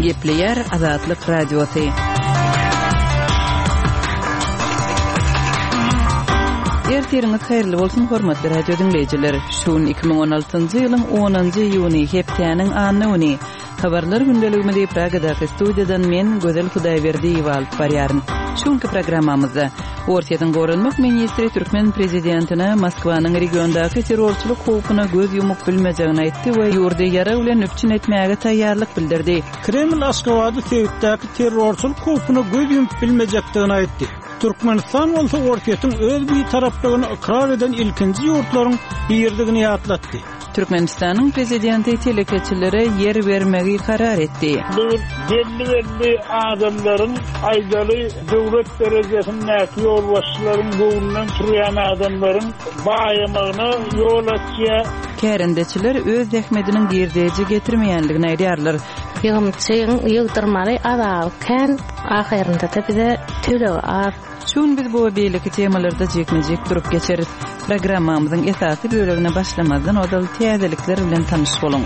Gepleyer Azatlyk Radiosu. Ertiriniz hayırlı bolsun hormatly radio dinleyijiler. Şuun 2016-njy ýylyň 10-njy ýuny hepdeniň anyny habarlar gündeligimi diýip Pragadaky studiýadan men Gözel Hudaýberdi ýalyp barýaryn. Şuňky programmamyzda Ortadan Gorunmak Ministri Türkmen Prezidentine Moskwanyň regiondaky terrorçylyk howpuny göz ýumyp bilmejegini aýtdy we ýurdy ýara bilen öpçün etmäge taýýarlyk bildirdi. Kreml Askabady Tewitdäki terrorçylyk howpuny göz ýumyp bilmejekdigini aýtdy. Türkmenistan bolsa ortadan öz bir taraplygyny ikrar eden ilkinji ýurtlaryň birdigini ýatlatdy. Türkmenistanyň prezidenti telekeçilere yer bermegi karar etdi. Bu belli adamlaryň aýdaly döwlet derejesindäki ýolbaşçylaryň goýundan turýan adamlaryň baýamagyna ýol açýar. Kärendeçiler öz zähmetiniň girdeji getirmeýänligini aýdýarlar. Ýygymçyň ýygdyrmary adalken ahyrynda bize töle ar. Şun biz bu beýleki temalarda jekmejek durup geçeriz. Programmamyzyň esasy bölegine başlamazdan odal täzelikler bilen tanyş boluň.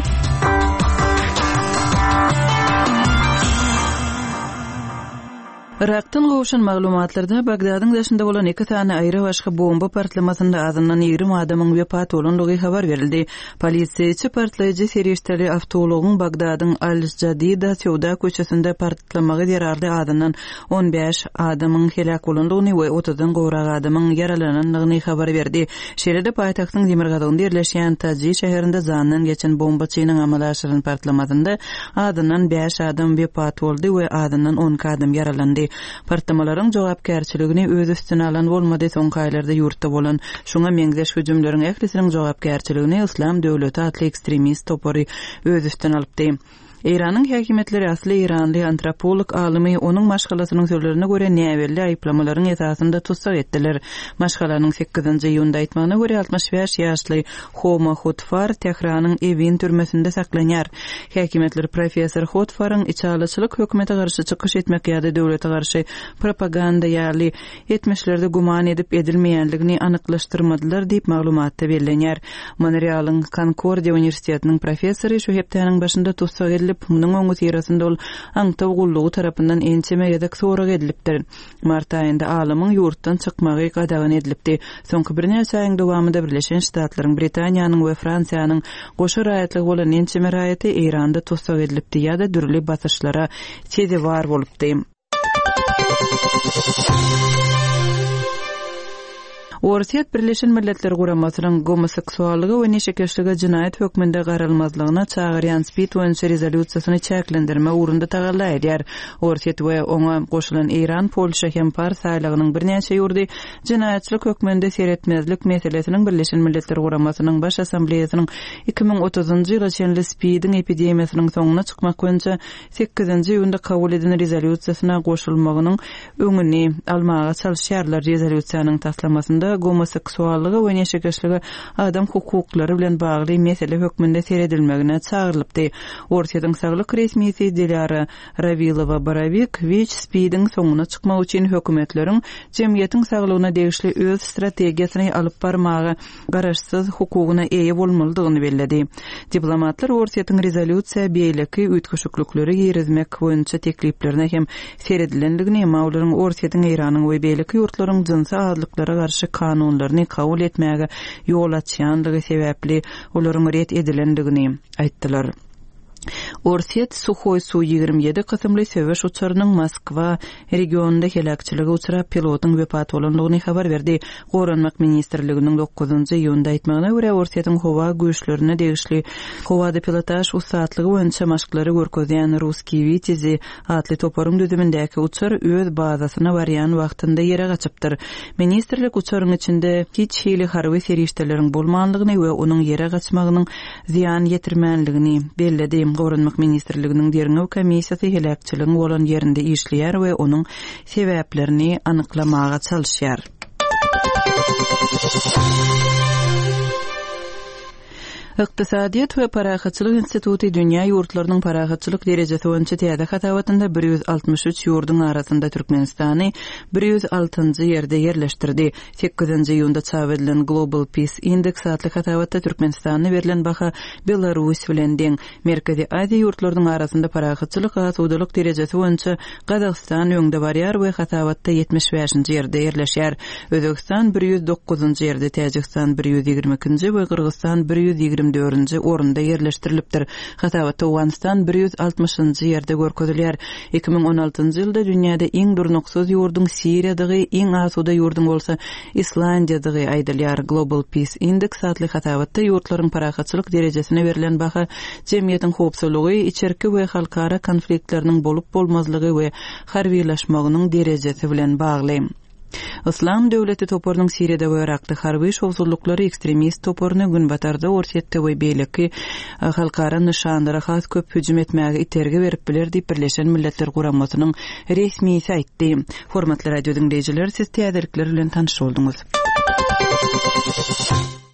Irak'tan gowşan maglumatlarda Bagdadyň daşynda bolan 2 tane aýry başga bomba partlamasynda azyndan 20 adamyň wepat bolanlygy habar berildi. Polisiýaçy partlaýjy serişteli awtologyň Bagdadyň Al-Jadida Sewda köçesinde partlamagy ýararly azyndan 15 adamyň helak bolanlygyny we 30dan gowrak adamyň yaralananlygyny habar berdi. Şeýle-de paýtagtyň Demirgazynda ýerleşýän Taji şäherinde zanyndan geçen bombaçynyň amala aşyrylan partlamasynda azyndan 5 adam wepat boldy we azyndan 10 adam yaralandy. Partlamalaryň jogapkärçiligini öz üstüne alan bolmady soňky aýlarda ýurtda bolan şuňa meňzeş hüjümleriň ählisiniň jogapkärçiligini Islam döwleti atly ekstremist topary öz üstüne alypdy. Iranyň häkimetleri asly Iranly antropolog alymy onuň maşgalasynyň sözlerine görä näwelli aýplamalaryň esasynda tutsak etdiler. Maşgalanyň 8-nji ýylda aýtmagyna görä 65 ýaşly Homa Hotfar Tehranyň evin türmesinde saklanýar. Häkimetler professor Hotfaryň içalaçylyk hökümete garşy çykyş etmek ýa-da döwlete garşy propaganda ýaly etmişlerde guman edip edilmeýänligini anyklaşdyrmadylar diýip maglumatda berilýär. Montrealyň Concordia Universitetiniň professory şu hepdeniň başynda tutsak munyň öňü ýerasynda ol aňtaw gullugy tarapyndan ençeme ýa-da sorak edilipdir. Mart aýynda alymyň ýurtdan çykmagy gadagan edilipdi. Soňky bir näçe aýyň dowamında Birleşen Ştatlaryň, Britaniýanyň we Fransiýanyň goşa raýatlygy bolan ençeme raýaty Iranda tutsak edilipdi ýa-da dürli basyşlara çede bar bolupdy. Ortaýat Birleşen Milletler Guramasynyň homoseksuallygy we neşekeşligi jinaýat hökmünde garalmazlygyna çagyrýan spit boýunça rezolýusiýasyny çäklendirme ugrunda tagalla edýär. Ortaýat we oňa goşulan Iran, Polşa hem Parsaýlygynyň birnäçe ýurdy jinaýatçylyk hökmünde seretmezlik meselesiniň Birleşen Milletler Guramasynyň baş assambleýasynyň 2030-njy ýyla çenli spidiň epidemiýasynyň soňuna çykmak boýunça 8-nji ýylda kabul edilen rezolýusiýasyna goşulmagynyň öňüni almaga çalışýarlar. Rezolýusiýanyň taslamasynda homoseksuallygy we neşekeşligi adam hukuklary bilen bagly mesele hökmünde seredilmegine çağrylypdy. Ortaýatyň saglyk resmiýeti Dilara Ravilowa-Baravik WIC spidiň soňuna çykmak üçin hökümetleriň jemgyýetiň saglygyna degişli öz strategiýasyny alyp barmagy garaşsyz hukuguna eýe bolmalydygyny bellädi. Diplomatlar Ortaýatyň rezolýusiýa beýleki ütköşüklükleri ýerizmek boýunça tekliplerine hem seredilenligini, mawlaryň Ortaýatyň Iranyň we beýleki ýurtlaryň jinsy azlyklara garşy kanunlaryny kabul etmäge ýol açýanlygy sebäpli olaryň ret edilendigini aýtdylar. Ortaýat Suhoy Su-27 kysymly söwüş uçarynyň Moskwa regionunda helakçylygy uçrap pilotyň wepat bolanlygyny habar berdi. Gorunmak ministrliginiň 9-njy ýylda aýtmagyna görä Ortaýatyň howa güýçlerine degişli howada pilotaj usatlygy boýunça maşglary görkezýän Ruski Vitezi atly toparyň düzümindäki uçar öz bazasyna barýan wagtynda ýere gaçypdyr. Ministrlik uçaryň içinde hiç hili harby serişdeleriň bolmanlygyny we onuň ýere gaçmagynyň ziýan ýetirmänligini belledi. Gorunmak ministrliginiň derňew komissiýasy helakçylygyň bolan ýerinde işleýär we onuň sebäplerini anyklamaga çalışýar. Iqtisadiyat we Parahatçylyk Instituty dünýä ýurtlarynyň parahatçylyk derejesi boýunça täze hatawatynda 163 ýurdun arasynda Türkmenistany 106-njy ýerde ýerleşdirdi. 8-nji ýylda çap edilen Global Peace Index adly hatawatda Türkmenistanyna berilen baha Belarus bilen deň. Merkezi Aziýa ýurtlarynyň arasynda parahatçylyk asudalyk derejesi boýunça Gazaqstan öňde barýar we hatawatda 75-nji ýerde ýerleşýär. Özbegistan 109-njy ýerde, Täjikistan 122-nji we Kyrgyzstan 124-nji orunda ýerleşdirilipdir. Hatawatda Awganistan 160-njy ýerde görkezilýär. 2016-njy ýylda dünýäde iň durnuksyz ýurdun Siriýadagy, iň asuda ýurdun bolsa Islandiýadagy aýdylýar. Global Peace Index adly hatawatda ýurtlaryň parahatçylyk derejesine berilen baha jemgyýetiň howpsuzlygy, içerki we halkara konfliktleriniň bolup bolmazlygy we harbiýlaşmagynyň derejesi bilen bagly. Islam döwleti toporunyň Siriýada we Irakda harby şowsuzlyklary ekstremist toporuny günbatarda orsetde we beýleki halkara nişanlara has köp hüjüm etmäge iterge berip biler diýip Birleşen Milletler Guramasynyň resmi saýtdy. Hormatly radio dinleýijiler, siz täzelikler bilen tanyş boldunuz.